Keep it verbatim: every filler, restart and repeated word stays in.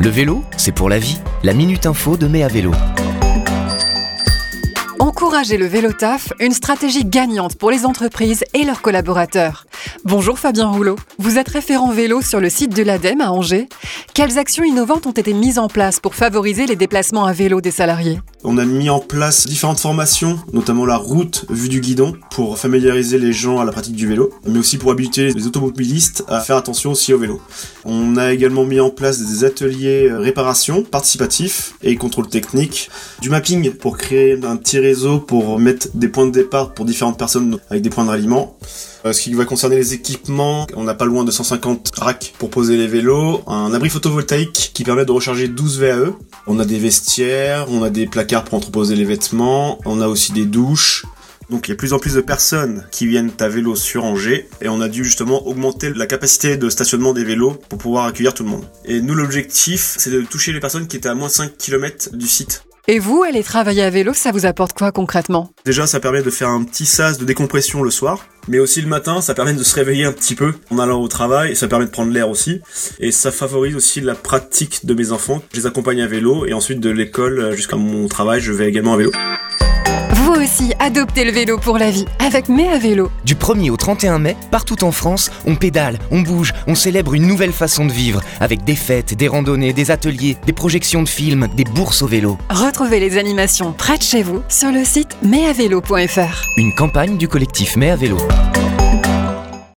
Le vélo, c'est pour la vie. La Minute Info de Mai à Vélo. Encourager le vélo taf, une stratégie gagnante pour les entreprises et leurs collaborateurs. Bonjour Fabien Rouleau, vous êtes référent vélo sur le site de l'A D E M à Angers. Quelles actions innovantes ont été mises en place pour favoriser les déplacements à vélo des salariés ? On a mis en place différentes formations, notamment la route vue du guidon, pour familiariser les gens à la pratique du vélo, mais aussi pour habituer les automobilistes à faire attention aussi au vélo. On a également mis en place des ateliers réparation participatifs et contrôle technique, du mapping pour créer un petit réseau pour mettre des points de départ pour différentes personnes avec des points de ralliement. Ce qui va concerner les équipements, on n'a pas loin de cent cinquante racks pour poser les vélos, un abri photovoltaïque qui permet de recharger douze V A E, on a des vestiaires, on a des placards pour entreposer les vêtements, on a aussi des douches. Donc il y a de plus en plus de personnes qui viennent à vélo sur Angers et on a dû justement augmenter la capacité de stationnement des vélos pour pouvoir accueillir tout le monde. Et nous, l'objectif, c'est de toucher les personnes qui étaient à moins de cinq kilomètres du site. Et vous, aller travailler à vélo, ça vous apporte quoi concrètement ? Déjà, ça permet de faire un petit sas de décompression le soir, mais aussi le matin, ça permet de se réveiller un petit peu en allant au travail, et ça permet de prendre l'air aussi, et ça favorise aussi la pratique de mes enfants. Je les accompagne à vélo, et ensuite de l'école jusqu'à mon travail, je vais également à vélo. Vous aussi, adoptez le vélo pour la vie, avec Mai à Vélo. Du premier au trente et un mai, partout en France, on pédale, on bouge, on célèbre une nouvelle façon de vivre, avec des fêtes, des randonnées, des ateliers, des projections de films, des bourses au vélo. Retrouvez les animations près de chez vous sur le site mai à vélo point f r. Une campagne du collectif Mai à Vélo.